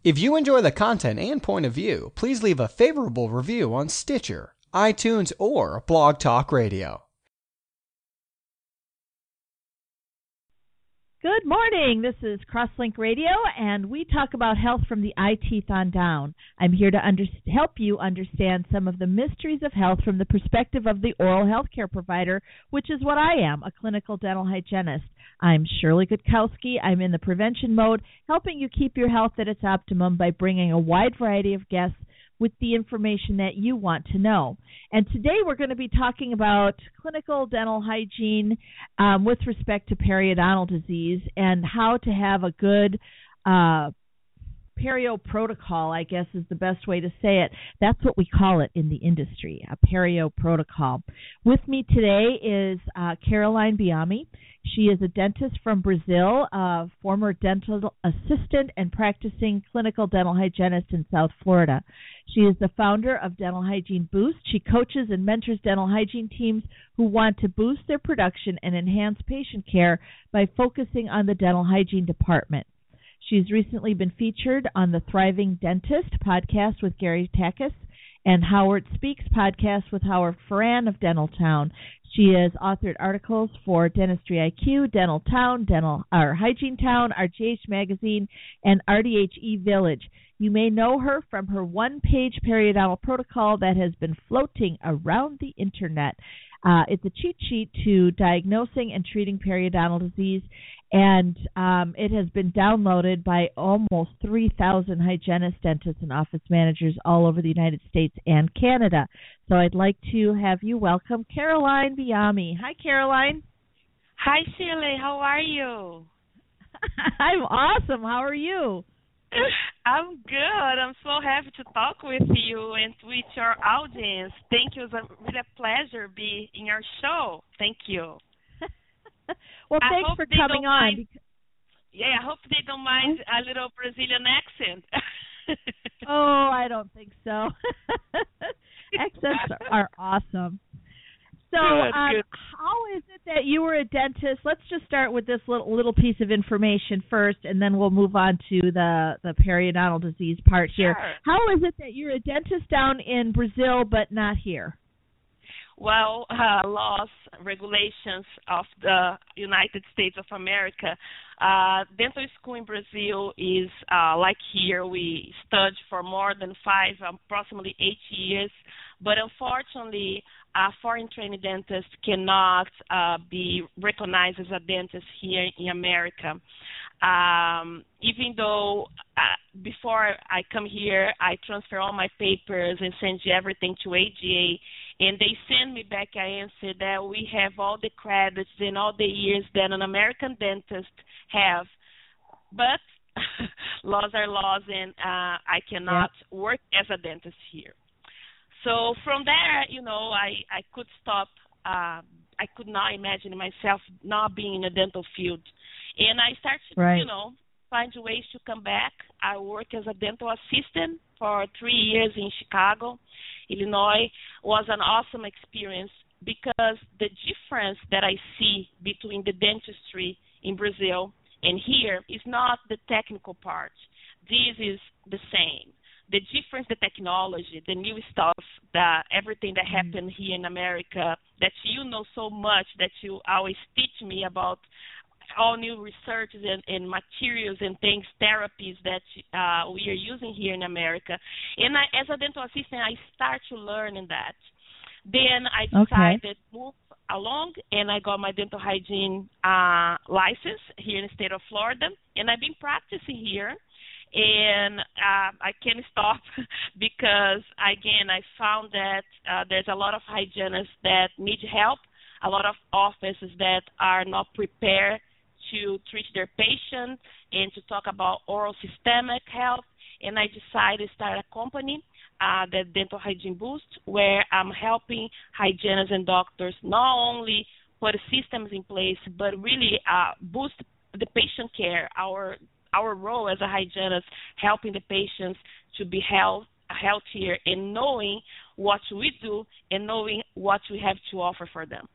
If you enjoy the content and point of view, please leave a favorable review on Stitcher, iTunes, or Blog Talk Radio. Good morning. This is Crosslink Radio, and we talk about health from the eye teeth on down. I'm here to help you understand some of the mysteries of health from the perspective of the oral health care provider, which is what I am, a clinical dental hygienist. I'm Shirley Gutkowski. I'm in the prevention mode, helping you keep your health at its optimum by bringing a wide variety of guests with the information that you want to know. And today we're going to be talking about clinical dental hygiene with respect to periodontal disease and how to have a good perio protocol, I guess is the best way to say it. That's what we call it in the industry, a perio protocol. With me today is Caroline Biami. She is a dentist from Brazil, a former dental assistant and practicing clinical dental hygienist in South Florida. She is the founder of Dental Hygiene Boost. She coaches and mentors dental hygiene teams who want to boost their production and enhance patient care by focusing on the dental hygiene department. She's recently been featured on the Thriving Dentist podcast with Gary Takis and Howard Speaks podcast with Howard Ferran of Dental Town. She has authored articles for Dentistry IQ, Dental Town, Hygiene Town, RGH Magazine, and RDHE Village. You may know her from her one-page periodontal protocol that has been floating around the internet. It's a cheat sheet to diagnosing and treating periodontal disease, and it has been downloaded by almost 3,000 hygienists, dentists, and office managers all over the United States and Canada. So I'd like to have you welcome Caroline Biami. Hi, Caroline. Hi, Shirley. How are you? I'm awesome. How are you? I'm good. I'm so happy to talk with you and with your audience. Thank you. It's really a pleasure to be in your show. Thank you. Well, thanks for coming on. I hope they don't mind a little Brazilian accent. Oh, I don't think so. Accents are awesome. So good. How is it that you were a dentist? Let's just start with this little piece of information first, and then we'll move on to the periodontal disease part here. Sure. How is it that you're a dentist down in Brazil but not here? Well, laws, regulations of the United States of America. Dental school in Brazil is like here. We study for more than approximately 8 years. But unfortunately, a foreign trained dentist cannot be recognized as a dentist here in America. Even though before I come here, I transfer all my papers and send you everything to AGA, and they send me back an answer that we have all the credits and all the years that an American dentist have. But laws are laws, and I cannot work as a dentist here. So from there, I could stop. I could not imagine myself not being in the dental field. And I started, find ways to come back. I worked as a dental assistant for 3 years in Chicago, Illinois. Was an awesome experience because the difference that I see between the dentistry in Brazil and here is not the technical part. This is the same. The difference, the technology, the new stuff, everything that happened here in America, that you know so much, that you always teach me about all new researches and materials and things, therapies that we are using here in America. And as a dental assistant, I start to learn in that. Then I decided to move along, and I got my dental hygiene license here in the state of Florida, and I've been practicing here. And I can't stop because, again, I found that there's a lot of hygienists that need help, a lot of offices that are not prepared to treat their patients and to talk about oral systemic health. And I decided to start a company, the Dental Hygiene Boost, where I'm helping hygienists and doctors not only put systems in place, but really boost the patient care, our role as a hygienist, helping the patients to be healthier and knowing what we do and knowing what we have to offer for them.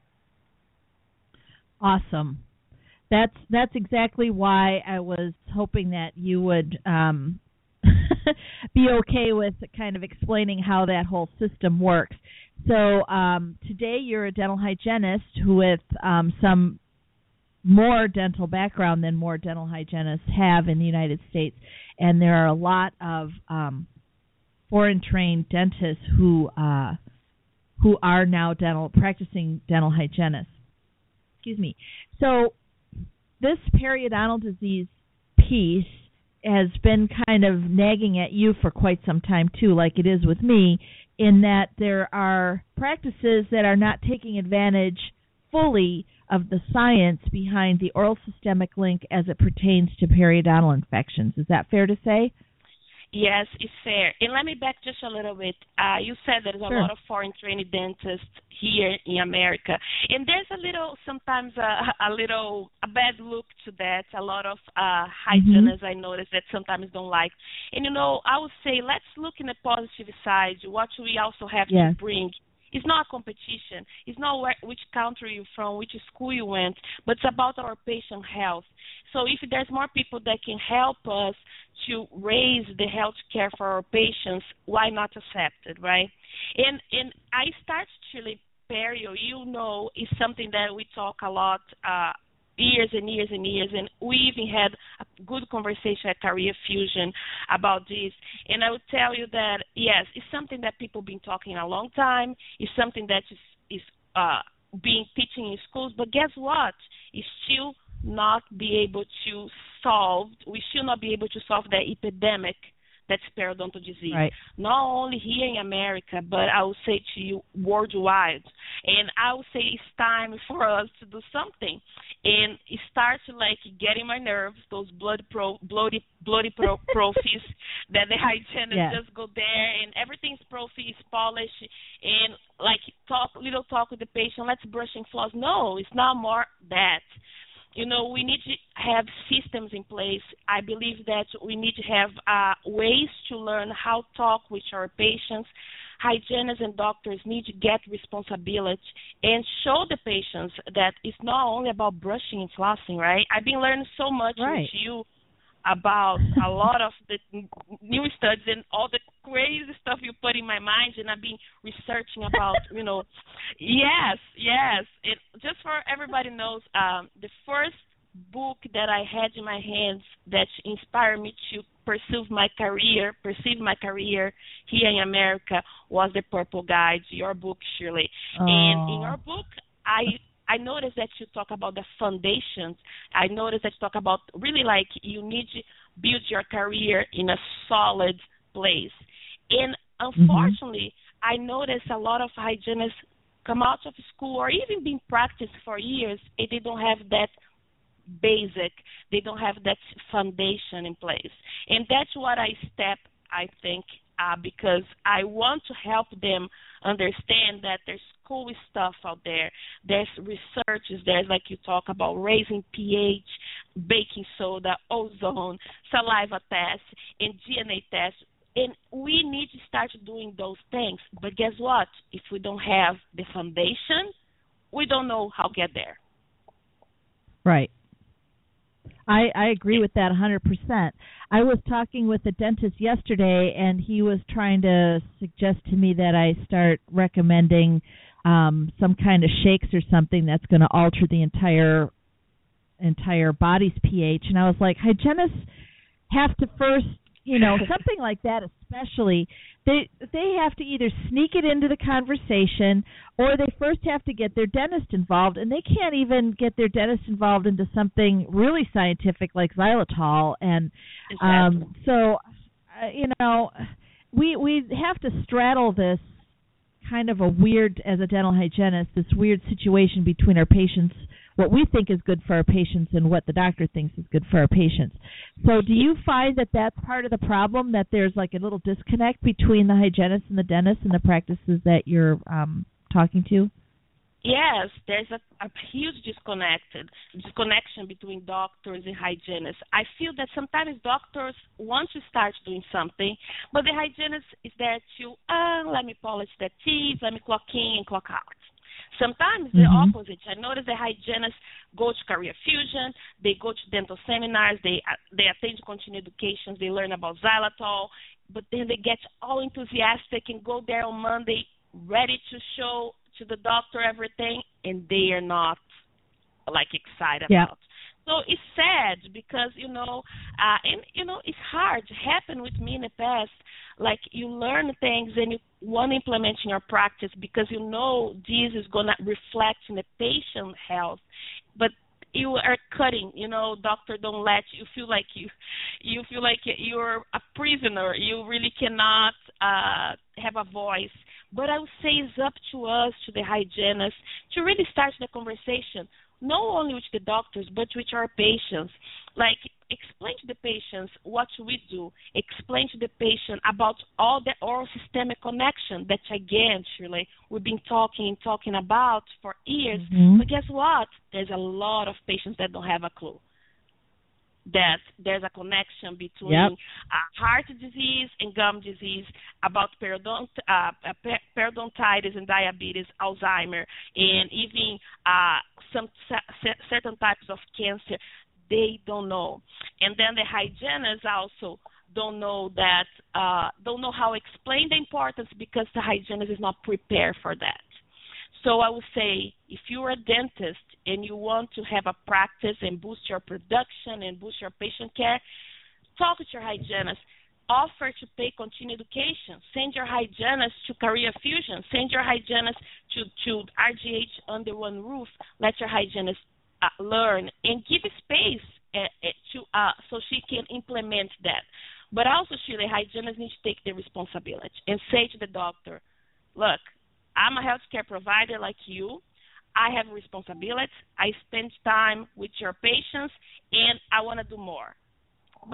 Awesome. That's exactly why I was hoping that you would be okay with kind of explaining how that whole system works. So today you're a dental hygienist with some more dental background than more dental hygienists have in the United States, and there are a lot of foreign-trained dentists who are now practicing dental hygienists. Excuse me. So this periodontal disease piece has been kind of nagging at you for quite some time too, like it is with me, in that there are practices that are not taking advantage fully of the science behind the oral systemic link as it pertains to periodontal infections. Is that fair to say? Yes, it's fair. And let me back just a little bit. You said there's a lot of foreign-trained dentists here in America, and there's sometimes a bad look to that. A lot of hygienists I notice that sometimes don't like. And I would say let's look in the positive side. What we also have to bring. It's not a competition. It's not which country you're from, which school you went, but it's about our patient health. So if there's more people that can help us to raise the health care for our patients, why not accept it, right? And I start Chile perio, is something that we talk a lot years and years and years, and we even had a good conversation at Career Fusion about this. And I would tell you that, yes, it's something that people have been talking a long time. It's something that is being teaching in schools, but guess what? It's still not be able to solve, we should not be able to solve the epidemic that's periodontal disease. Right. Not only here in America, but I will say to you worldwide. And I will say it's time for us to do something. And it starts like getting my nerves, those bloody prophies that the hygienists just go there and everything's prophy, is polished, and like talk with the patient, let's brushing floss. No, it's not more that. We need to have systems in place. I believe that we need to have ways to learn how to talk with our patients. Hygienists and doctors need to get responsibility and show the patients that it's not only about brushing and flossing, right? I've been learning so much with you about a lot of the new studies and all the crazy stuff you put in my mind, and I've been researching about, Yes. It, just for everybody knows, the first book that I had in my hands that inspired me to pursue my career here in America was The Purple Guide, your book, Shirley. Oh. And in your book, I noticed that you talk about the foundations. I noticed that you talk about really like you need to build your career in a solid place. And unfortunately, I noticed a lot of hygienists come out of school or even been practiced for years, and they don't have that basic, they don't have that foundation in place. And that's what I think, because I want to help them understand that there's cool stuff out there. There's researches, there's like you talk about raising pH, baking soda, ozone, saliva tests, and DNA tests. And we need to start doing those things. But guess what? If we don't have the foundation, we don't know how to get there. Right. I agree with that 100%. I was talking with a dentist yesterday, and he was trying to suggest to me that I start recommending some kind of shakes or something that's going to alter the entire body's pH. And I was like, hygienists have to first, something like that especially, they have to either sneak it into the conversation or they first have to get their dentist involved, and they can't even get their dentist involved into something really scientific like xylitol. And so we have to straddle this kind of a weird, as a dental hygienist, this weird situation between our patients, what we think is good for our patients and what the doctor thinks is good for our patients. So do you find that that's part of the problem, that there's like a little disconnect between the hygienist and the dentist and the practices that you're talking to? Yes, there's a huge disconnection between doctors and hygienists. I feel that sometimes doctors want to start doing something, but the hygienist is there to, let me polish the teeth, let me clock in and clock out. Sometimes the opposite. I notice the hygienists go to career fusion, they go to dental seminars, they attend continuing education, they learn about xylitol, but then they get all enthusiastic and go there on Monday ready to show to the doctor everything, and they are not excited about. So it's sad because, it's hard. It happened with me in the past. Like, you learn things and you want to implement in your practice because this is going to reflect in the patient health. But you are cutting, doctor don't let you feel like you feel like you're a prisoner. You really cannot have a voice. But I would say it's up to us, to the hygienists, to really start the conversation, not only with the doctors, but with our patients. Like, explain to the patients what we do. Explain to the patient about all the oral systemic connection that, again, Shirley, we've been talking about for years. But guess what? There's a lot of patients that don't have a clue that there's a connection between heart disease and gum disease, about periodontitis and diabetes, Alzheimer, and even some certain types of cancer. They don't know. And then the hygienists also don't know how to explain the importance because the hygienist is not prepared for that. So I would say, if you're a dentist and you want to have a practice and boost your production and boost your patient care, talk with your hygienist. Offer to pay continuing education. Send your hygienist to Career Fusion. Send your hygienist to RGH under one roof. Let your hygienist learn and give space so she can implement that. But also, Shirley, hygienists need to take the responsibility and say to the doctor, look, I'm a healthcare provider like you. I have responsibilities. I spend time with your patients, and I want to do more. But,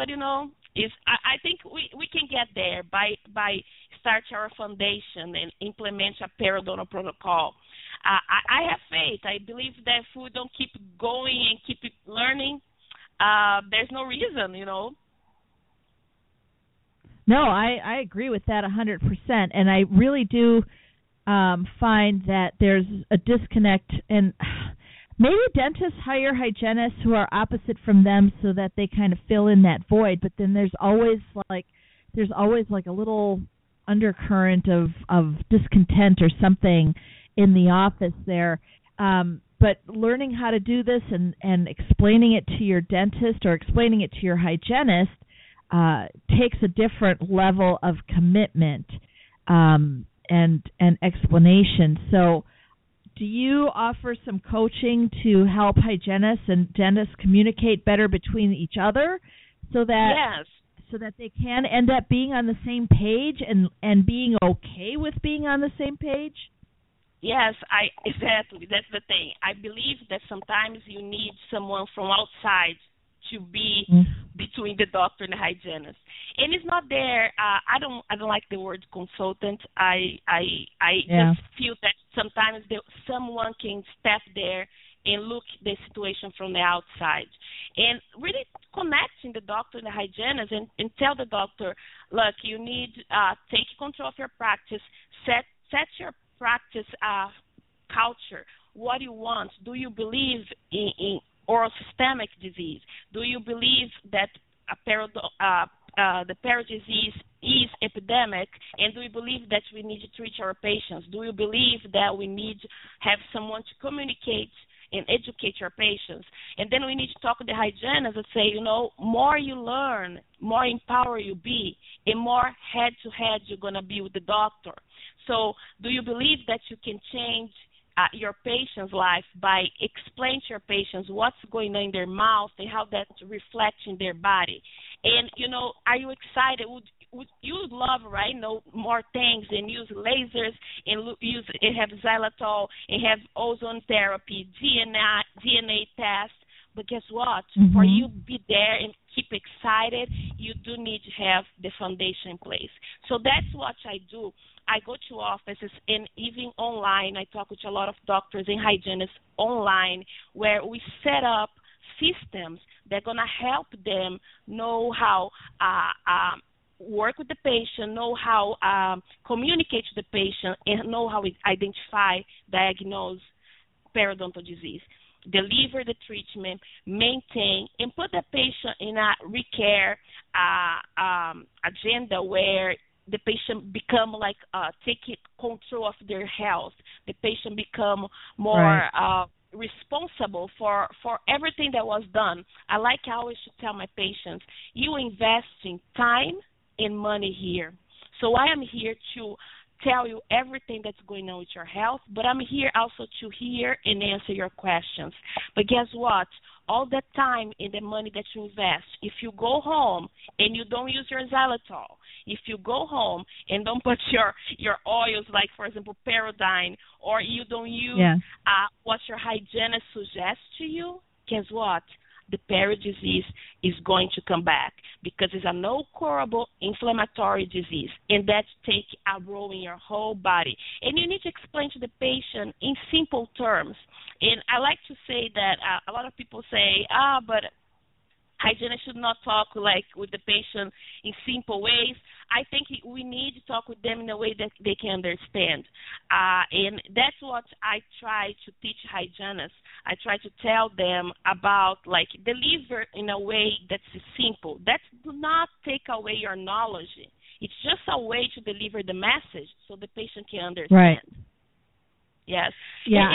I think we can get there by start our foundation and implement a periodontal protocol. I have faith. I believe that if we don't keep going and keep learning, there's no reason, No, I agree with that 100%, and I really do find that there's a disconnect, and maybe dentists hire hygienists who are opposite from them so that they kind of fill in that void, but then there's always a little undercurrent of discontent or something in the office there. But learning how to do this and explaining it to your dentist or explaining it to your hygienist takes a different level of commitment and explanation. So do you offer some coaching to help hygienists and dentists communicate better between each other so that they can end up being on the same page and being okay with being on the same page? Yes, exactly. That's the thing. I believe that sometimes you need someone from outside to be between the doctor and the hygienist. And it's not there. I don't like the word consultant. I just feel that sometimes someone can step there and look the situation from the outside. And really connecting the doctor and the hygienist and tell the doctor, look, you need take control of your practice, set your practice culture. What do you want? Do you believe in oral systemic disease? Do you believe that the peri disease is epidemic? And do you believe that we need to treat our patients? Do you believe that we need to have someone to communicate and educate your patients? And then we need to talk to the hygienist and say, more you learn, more empowered you be, and more head-to-head you're going to be with the doctor. So do you believe that you can change your patient's life by explaining to your patients what's going on in their mouth and how that reflects in their body? And, are you excited? You would love, right, more things and use lasers and have xylitol and have ozone therapy, DNA tests. But guess what? For you to be there and keep excited, you do need to have the foundation in place. So that's what I do. I go to offices and even online. I talk with a lot of doctors and hygienists online where we set up systems that are going to help them know how work with the patient, know how communicate to the patient, and know how to identify, diagnose periodontal disease. Deliver the treatment, maintain, and put the patient in a recare agenda where the patient become taking control of their health. The patient become more responsible for everything that was done. I always to tell my patients, you investing time and money here. So I am here to tell you everything that's going on with your health, but I'm here also to hear and answer your questions. But guess what? All that time and the money that you invest, if you go home and you don't use your xylitol, if you go home and don't put your oils, like, for example, Paradigm, or you don't use what your hygienist suggests to you, guess what? The perio disease is going to come back because it's a no-curable inflammatory disease, and that takes a role in your whole body. And you need to explain to the patient in simple terms. And I like to say that a lot of people say, but hygienists should not talk with the patient in simple ways. I think we need to talk with them in a way that they can understand. And that's what I try to teach hygienists. I try to tell them about, deliver in a way that's simple. That do not take away your knowledge. It's just a way to deliver the message so the patient can understand. Right. Yes. Yeah.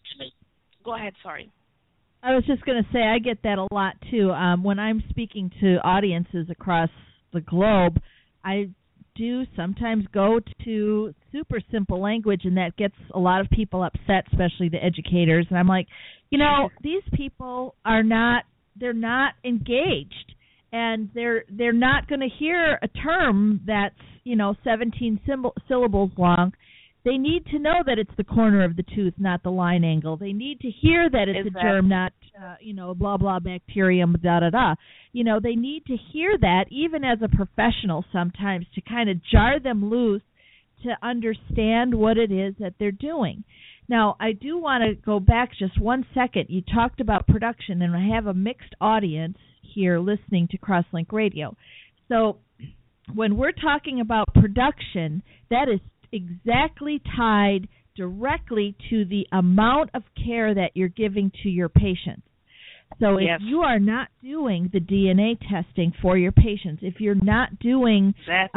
Go ahead, sorry. I was just going to say I get that a lot, too. When I'm speaking to audiences across the globe, I do sometimes go to super simple language, and that gets a lot of people upset, especially the educators. And I'm like, these people they're not engaged, and they're not going to hear a term that's, 17 syllables long. They need to know that it's the corner of the tooth, not the line angle. They need to hear that it's a germ, not, blah, blah, bacterium, da-da-da. They need to hear that, even as a professional sometimes, to kind of jar them loose to understand what it is that they're doing. Now, I do want to go back just 1 second. You talked about production, and I have a mixed audience here listening to Crosslink Radio. So when we're talking about production, that is exactly tied directly to the amount of care that you're giving to your patients. So if you are not doing the DNA testing for your patients, if you're not doing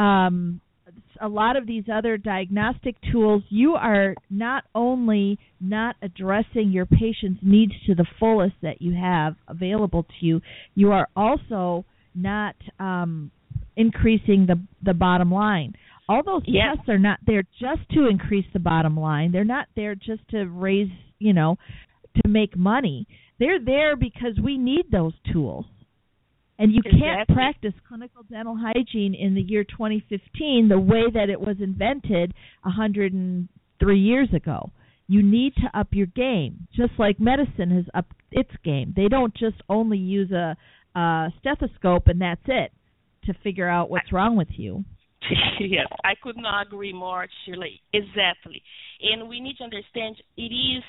a lot of these other diagnostic tools, you are not only not addressing your patient's needs to the fullest that you have available to you, you are also not increasing the bottom line. All those tests are not there just to increase the bottom line. They're not there just to raise, to make money. They're there because we need those tools. And you can't practice clinical dental hygiene in the year 2015 the way that it was invented 103 years ago. You need to up your game, just like medicine has upped its game. They don't just only use a stethoscope and that's it to figure out what's wrong with you. Yes, I could not agree more, Shirley. Exactly. And we need to understand it is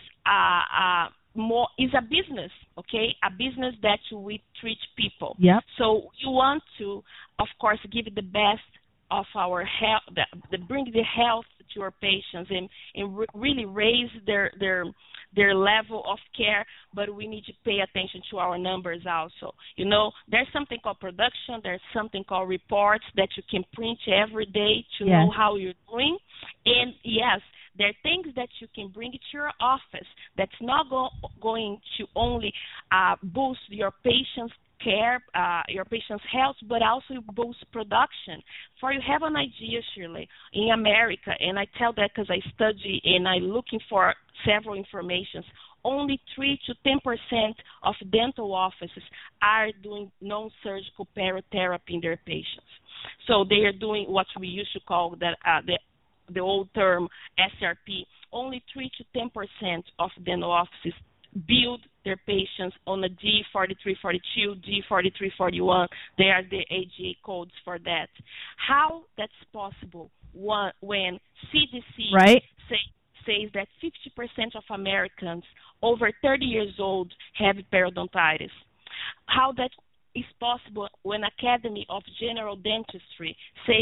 is a business, okay? A business that we treat people. Yep. So you want to, of course, give the best of our health, bring the health to our patients and really raise their level of care, but we need to pay attention to our numbers also. There's something called production, there's something called reports that you can print every day to know how you're doing. And yes, there are things that you can bring to your office that's not going to only boost your patient's care, your patient's health, but also boost production. For you have an idea, Shirley, in America, and I tell that because I study and I'm looking for several informations, only 3 to 10% of dental offices are doing non-surgical periotherapy in their patients. So they are doing what we used to call the old term SRP. Only 3 to 10% of dental offices build their patients on a D4342, D4341. They are the AGA codes for that. How that's possible when CDC says that 50% of Americans over 30 years old have periodontitis. How that is possible when Academy of General Dentistry says that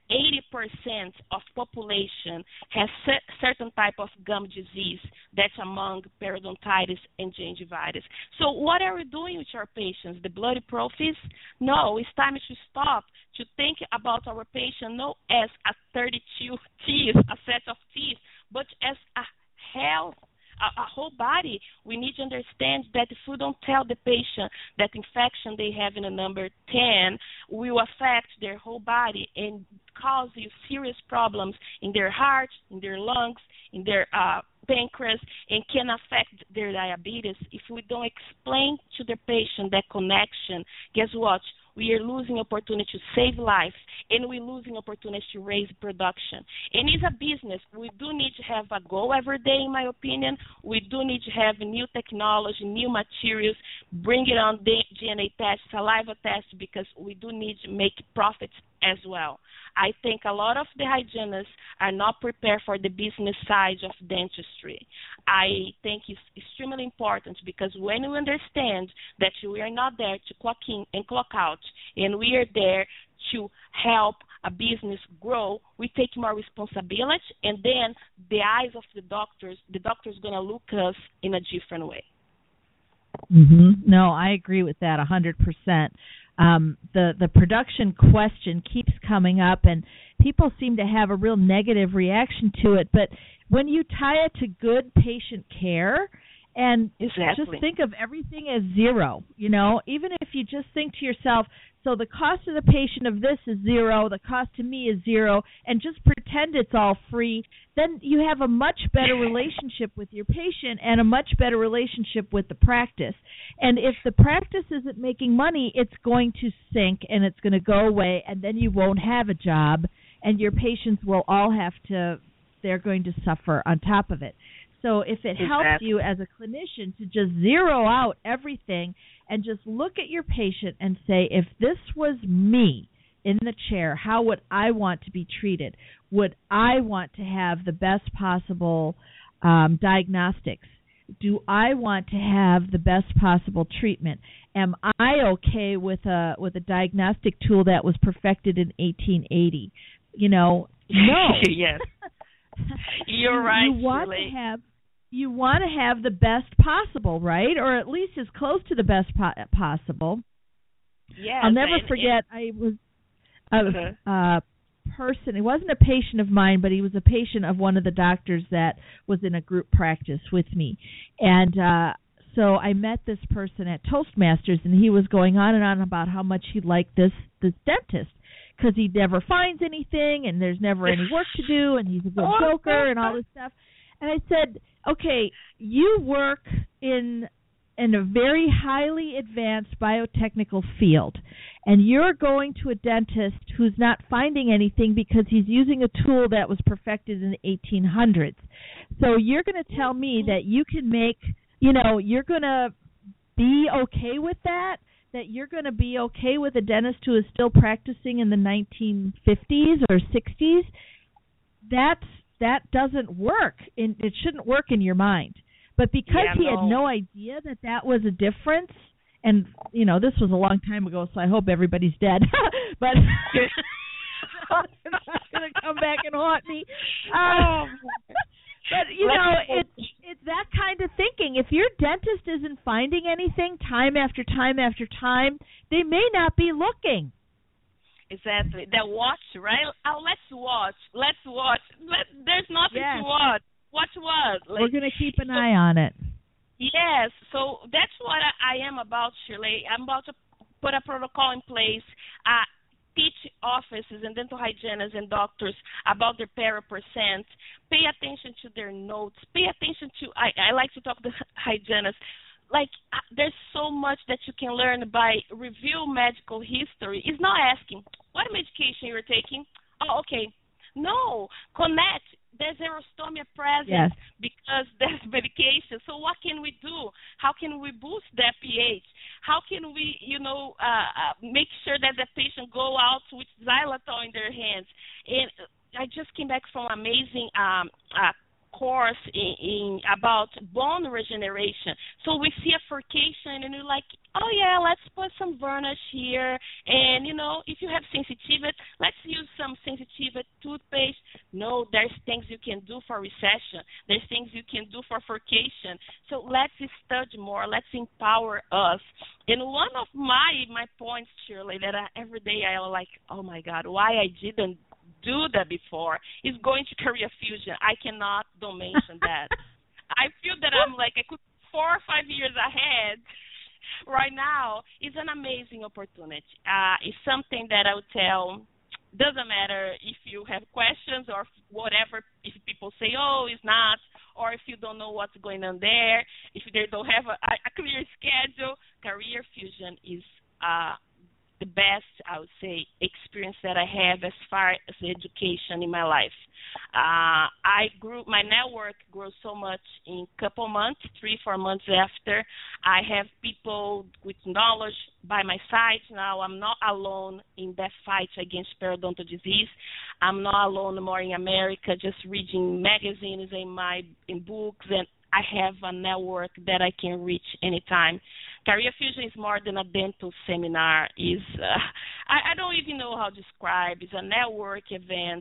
80% of population has certain type of gum disease that's among periodontitis and gingivitis. So what are we doing with our patients? The bloody prophylaxis? No, it's time to stop to think about our patient not as a 32 teeth, a set of teeth, but as a health, a whole body. We need to understand that if we don't tell the patient that infection they have in a number 10 will affect their whole body and cause you serious problems in their heart, in their lungs, in their pancreas, and can affect their diabetes. If we don't explain to the patient that connection, guess what? We are losing opportunity to save lives, and we're losing opportunity to raise production. And it's a business. We do need to have a goal every day, in my opinion. We do need to have new technology, new materials, bring it on DNA test, saliva test, because we do need to make profits as well. I think a lot of the hygienists are not prepared for the business side of dentistry. I think it's extremely important because when we understand that we are not there to clock in and clock out, and we are there to help a business grow, we take more responsibility, and then the eyes of the doctors going to look us in a different way. Mm-hmm. No, I agree with that 100%. The production question keeps coming up, and people seem to have a real negative reaction to it. But when you tie it to good patient care, and just think of everything as zero, even if you just think to yourself, so the cost of the patient of this is zero, the cost to me is zero, and just pretend it's all free, then you have a much better relationship with your patient and a much better relationship with the practice. And if the practice isn't making money, it's going to sink and it's going to go away, and then you won't have a job, and your patients will all they're going to suffer on top of it. So if it helps you as a clinician to just zero out everything and just look at your patient and say, if this was me in the chair, how would I want to be treated? Would I want to have the best possible diagnostics? Do I want to have the best possible treatment? Am I okay with a diagnostic tool that was perfected in 1880? No. Yes. You're right. You want to have the best possible, right? Or at least as close to the best possible. Yes. I'll never forget. I was a person. It wasn't a patient of mine, but he was a patient of one of the doctors that was in a group practice with me, and so I met this person at Toastmasters, and he was going on and on about how much he liked this dentist, because he never finds anything, and there's never any work to do, and he's a good joker and all this stuff. And I said, okay, you work in a very highly advanced biotechnical field, and you're going to a dentist who's not finding anything because he's using a tool that was perfected in the 1800s. So you're going to tell me that you can make, you're going to be okay with that? That you're going to be okay with a dentist who is still practicing in the 1950s or 60s? That doesn't work. It shouldn't work in your mind. But because he had no idea that was a difference, and, this was a long time ago, so I hope everybody's dead. But they're not going to come back and haunt me. But, it's that kind of thinking. If your dentist isn't finding anything time after time after time, they may not be looking. Exactly. They watch, right? Let's watch. There's nothing to watch. Watch what? We're going to keep an eye on it. Yes. So that's what I am about, Shirley. I'm about to put a protocol in place. Teach offices and dental hygienists and doctors about their para percent. Pay attention to their notes. Pay attention to, I like to talk to hygienists. There's so much that you can learn by review medical history. It's not asking, what medication you're taking? Oh, okay. No, connect. There's xerostomia present because there's medication. So what can we do? How can we boost their pH? How can we, make sure that the patient go out with xylitol in their hands? And I just came back from an amazing course in about bone regeneration. So we see a furcation and you're like, oh yeah, let's put some varnish here, and if you have sensitivity, let's use some sensitivity there's things you can do for recession. There's things you can do for vacation. So let's study more. Let's empower us. And one of my points, Shirley, that every day I am like, oh my God, why I didn't do that before is going to Career Fusion. I cannot don't mention that. I feel that I'm like I could 4 or 5 years ahead. Right now is an amazing opportunity. It's something that I would tell. Doesn't matter if you have questions or whatever. If people say, "Oh, it's not," or if you don't know what's going on there, if they don't have a clear schedule, Career Fusion is the best, I would say, experience that I have as far as education in my life. My network grew so much in a couple months, 3-4 months after. I have people with knowledge by my side now. I'm not alone in that fight against periodontal disease. I'm not alone more in America, just reading magazines in books, and I have a network that I can reach anytime. Career Fusion is more than a dental seminar. I don't even know how to describe. It's a network event.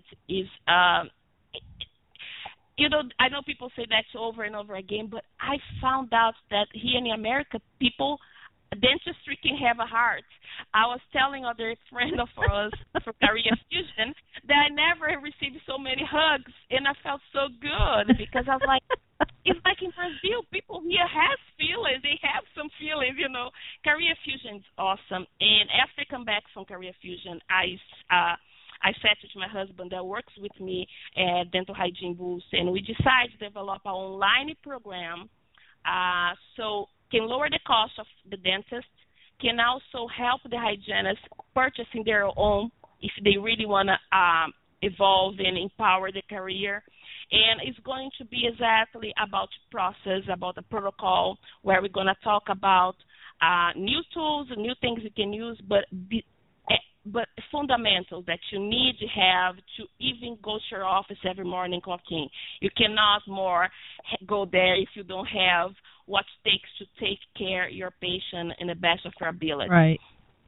I know people say that over and over again, but I found out that here in America, dentistry can have a heart. I was telling other friend of ours for Career Fusion that I never received so many hugs, and I felt so good because I was like, it's like in Brazil, people here have feelings. They have some feelings, Career Fusion is awesome. And after I come back from Career Fusion, I sat with my husband that works with me at Dental Hygiene Boost, and we decided to develop an online program so can lower the cost of the dentist, can also help the hygienist purchasing their own if they really want to evolve and empower the career. And it's going to be exactly about the process, about the protocol, where we're going to talk about new tools and new things you can use, but fundamentals that you need to have to even go to your office every morning clock in. You cannot more go there if you don't have what it takes to take care of your patient in the best of your ability. Right.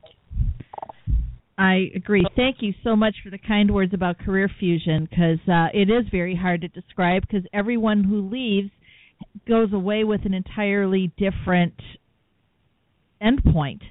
I agree. Thank you so much for the kind words about Career Fusion, because it is very hard to describe, because everyone who leaves goes away with an entirely different endpoint.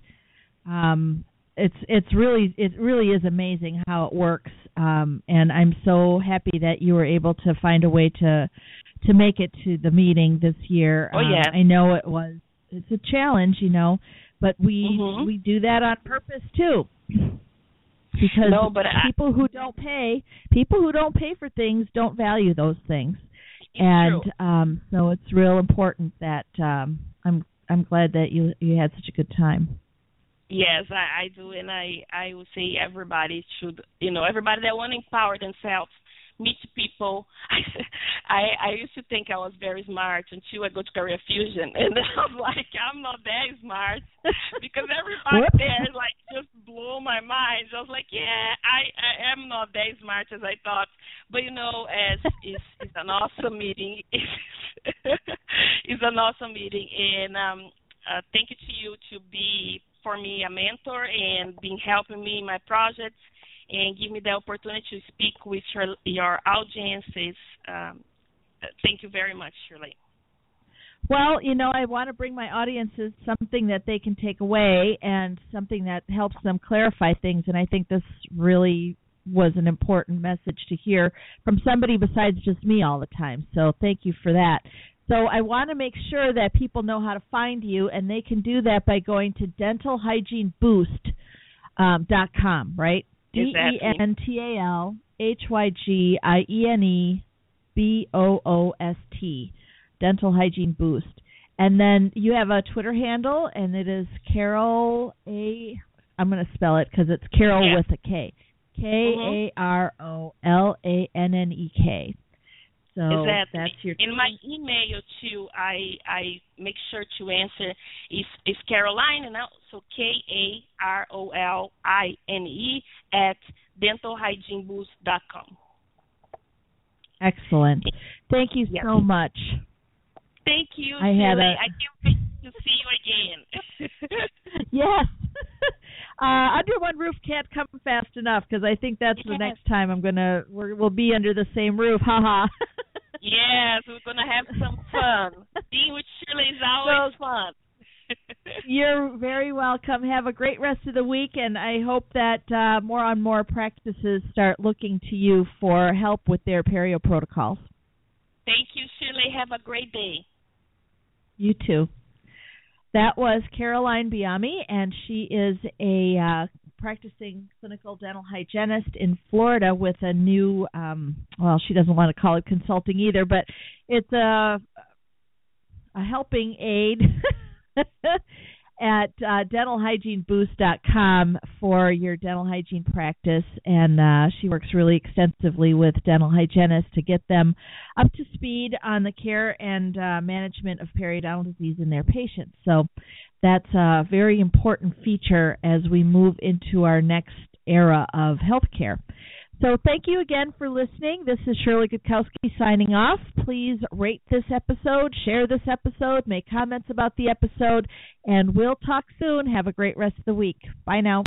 It really is amazing how it works, and I'm so happy that you were able to find a way to make it to the meeting this year. Oh yeah, I know it's a challenge, but we do that on purpose too, because people who don't pay for things don't value those things, and so it's real important that I'm glad that you had such a good time. Yes, I do, and I would say everybody should, everybody that want to empower themselves, meet people. I used to think I was very smart until I go to Career Fusion, and I was like, I'm not that smart, because everybody there just blew my mind. I was like, yeah, I am not that smart as I thought, but as it's an awesome meeting. It's an awesome meeting, and thank you to you to be for me a mentor and been helping me in my projects and give me the opportunity to speak with your audiences. Thank you very much, Shirley. Well, I want to bring my audiences something that they can take away and something that helps them clarify things, and I think this really was an important message to hear from somebody besides just me all the time. So thank you for that. So I want to make sure that people know how to find you, and they can do that by going to dentalhygieneboost.com, right? DentalHygieneboost, Dental Hygiene Boost. And then you have a Twitter handle, and it is Carol A. I'm going to spell it because it's Carol with a K. KAROLANNEK. So exactly. That's your in my email too, I make sure to answer is Caroline, and also KAROLINE at dentalhygieneboost.com. Excellent. Thank you so much. Thank you. I can't wait to see you again. Yes. Under one roof can't come fast enough because I think that's the next time we'll be under the same roof. Ha. Yes, we're gonna have some fun. Being with Shirley is always fun. You're very welcome. Have a great rest of the week, and I hope that more and more practices start looking to you for help with their perio protocols. Thank you, Shirley. Have a great day. You too. That was Caroline Biami, and she is a practicing clinical dental hygienist in Florida with a new, she doesn't want to call it consulting either, but it's a helping aid at dentalhygieneboost.com for your dental hygiene practice, and she works really extensively with dental hygienists to get them up to speed on the care and management of periodontal disease in their patients. So that's a very important feature as we move into our next era of healthcare. So thank you again for listening. This is Shirley Gutkowski signing off. Please rate this episode, share this episode, make comments about the episode, and we'll talk soon. Have a great rest of the week. Bye now.